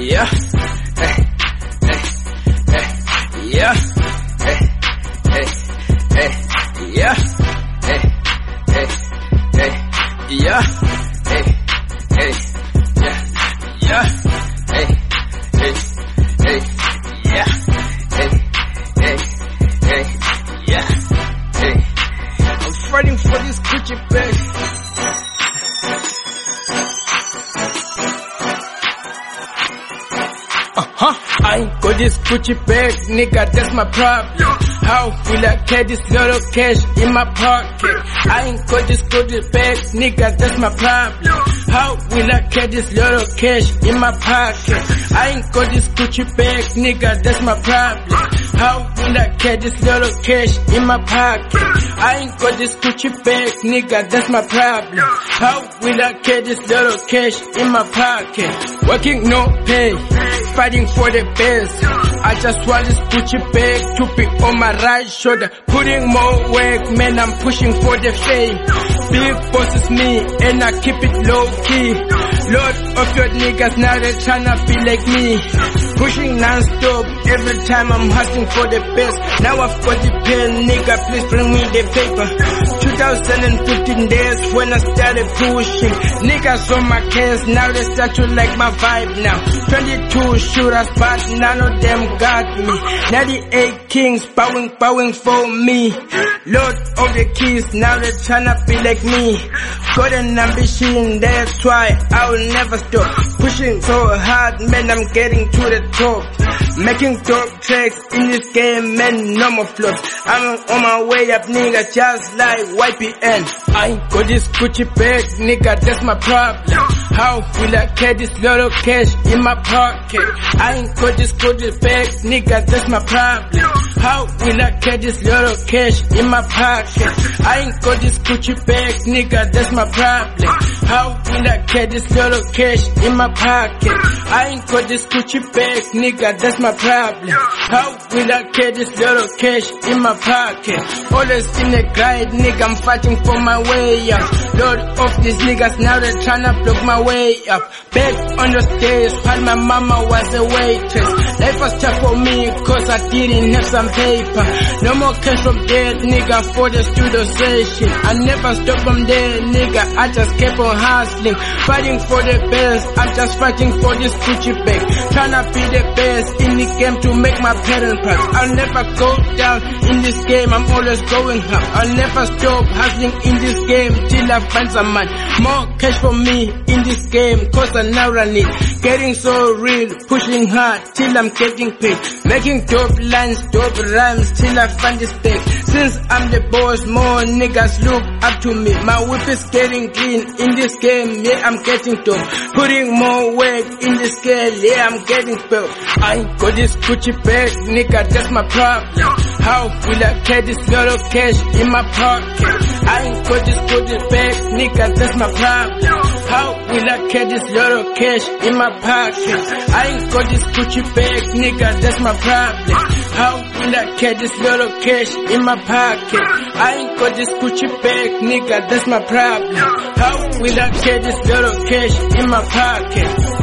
Yeah. Yeah. Yeah. Yeah. I'm fighting for this Gucci bag. I ain't got this Gucci bag, nigga, that's my problem. How will I carry this little cash in my pocket? I ain't got this Gucci bag, nigga, that's my problem. How will I carry this little cash in my pocket? I ain't got this Gucci bag, nigga, that's my problem. How will I carry this little cash in my pocket? I ain't got this Gucci bag, nigga, that's my problem. How will I carry this little cash in my pocket? Working no pay, fighting for the best. I just want this Gucci bag to be on my right shoulder. Putting more work, man, I'm pushing for the fame. Big boss is me, and I keep it low key. Lot of your niggas now they tryna be like me. Pushing non-stop, every time I'm hustling for the best. Now I've got the pen, nigga, please bring me the paper. 2015 days when I started pushing. Niggas on my case, now they start to like my vibe now. 22 shooters, but none of them got me. 98 kings bowing for me. Lord of the keys, now they tryna be like me. Got an ambition, that's why I will never stop. Pushing so hard, man, I'm getting to the top. Making dope tracks in this game, man, no more flops. I'm on my way up, nigga, just like YPN. I ain't got this Gucci bag, nigga, that's my problem. How will I carry this little cash in my pocket? I ain't got this Gucci bag, nigga, that's my problem. How will I carry this little cash in my pocket? I ain't got this Gucci bag, nigga, that's my problem. How will I carry this little cash in my pocket? I ain't got this Gucci bag, nigga, that's my problem. How will I carry this little cash in my pocket? Always in the grind, nigga, I'm fighting for my way up. Lord of these niggas, now they're tryna block my way up. Back on the stage, while my mama was a waitress. Life was tough for me, cause I didn't have some paper. No more cash from there, nigga, for the studio session. I never stopped from there, nigga, I just kept on hustling. Fighting for the best, I'm just fighting for this Gucci bag. Tryna be the best in the game to make my parents proud. I'll never go down in this game, I'm always going up. I'll never stop hustling in this game till I find some money. More cash for me in this game, cause I now run it. Getting so real, pushing hard till I'm getting paid. Making dope lines, dope rhymes till I find this bag. Since I'm the boss, more niggas look up to me. My whip is getting clean in this game, yeah, I'm getting dope. Putting more work in this scale, yeah, I'm getting built. I ain't got this Gucci bag, nigga, that's my problem. How will I carry this little cash in my pocket? I ain't got this Gucci bag, nigga, that's my problem. How will I carry this little cash in my pocket? I ain't got this Gucci bag, nigga, that's my problem. How will I carry this little cash in my pocket? I ain't got this Gucci bag, nigga, that's my problem. How will I carry this little cash in my pocket?